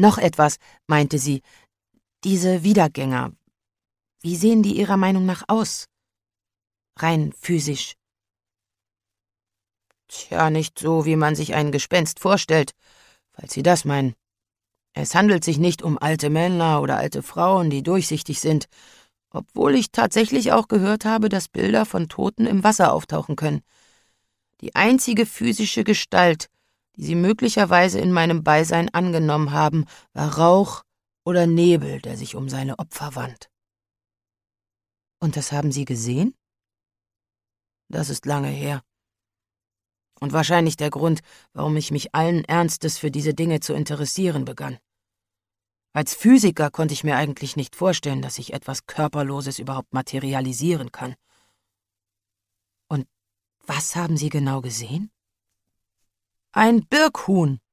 Noch etwas, meinte sie. Diese Wiedergänger, wie sehen die Ihrer Meinung nach aus? Rein physisch. Tja, nicht so, wie man sich ein Gespenst vorstellt, falls Sie das meinen. Es handelt sich nicht um alte Männer oder alte Frauen, die durchsichtig sind, obwohl ich tatsächlich auch gehört habe, dass Bilder von Toten im Wasser auftauchen können. Die einzige physische Gestalt, die sie möglicherweise in meinem Beisein angenommen haben, war Rauch oder Nebel, der sich um seine Opfer wand. Und das haben Sie gesehen? Das ist lange her. Und wahrscheinlich der Grund, warum ich mich allen Ernstes für diese Dinge zu interessieren begann. Als Physiker konnte ich mir eigentlich nicht vorstellen, dass sich etwas Körperloses überhaupt materialisieren kann. Und was haben Sie genau gesehen? Ein Birkhuhn,